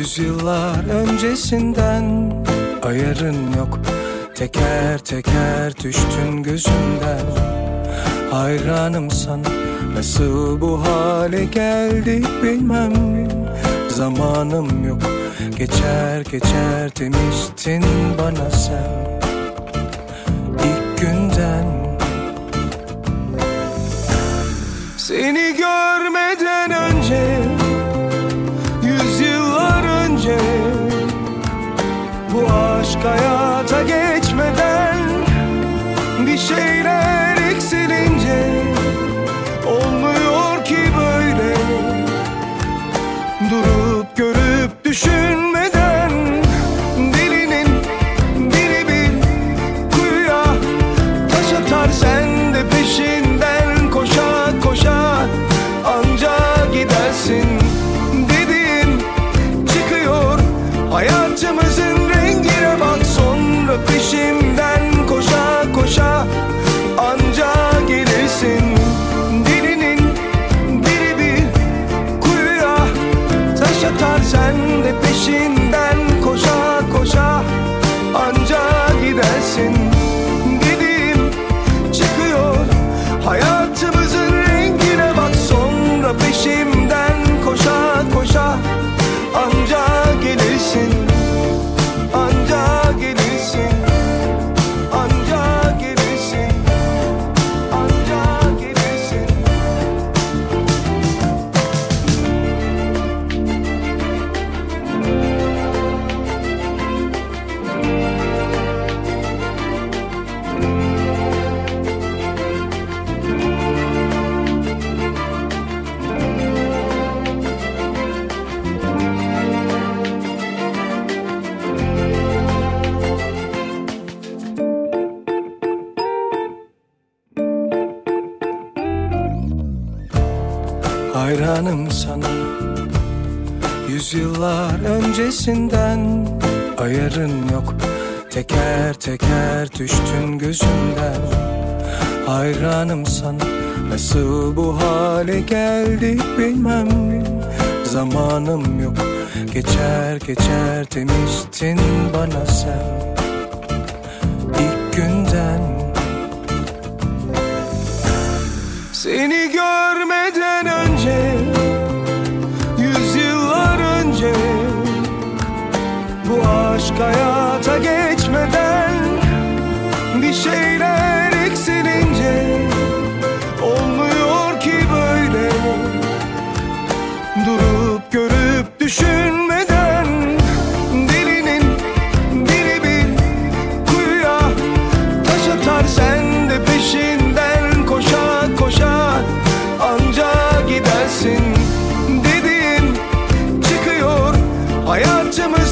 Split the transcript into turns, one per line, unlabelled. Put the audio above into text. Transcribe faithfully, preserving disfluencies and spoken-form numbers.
Yüzyıllar öncesinden ayarın yok, teker teker düştün gözümden. Hayranım sana, nasıl bu hale geldik bilmem. Zamanım yok, geçer geçer demiştin bana sen ilk günden. Seni görmeden önce, yüzyıllar önce, bu aşk hayata geçmeden bir şeyler eksilince olmuyor ki böyle. Durup görüp düşünmeden delinin biri bir kuyuya taş atar, sen de peşinden koşa koşa anca gidersin. Dediğim çıkıyor, hayatımızın rengine bak, sonra peşimden koşa koşa anca gelirsin. Dilinin biri bir kuyuya taş atar, sen de peşinden koşa koşa anca gidersin. Dediğim çıkıyor, hayatımızın rengine bak, sonra peşimden koşa koşa anca gelirsin. Anca gelirsin. Anca gelirsin. Anca gelirsin. Hayranım sana, yüzyıllar öncesinden ayarın yok, teker teker düştün gözümden. Hayranım sana, nasıl bu hale geldik bilmem. Zamanım yok, geçer geçer demiştin bana sen ilk günden. Seni görmeden önce, yüzyıllar önce, bu aşk hayata geçmeden bir şeyler eksilince olmuyor ki böyle. Durup görüp düşünmeden delinin biri bir kuyuya taş atar, sen de peşinden koşa koşa anca gidersin. Dediğim çıkıyor, hayatımız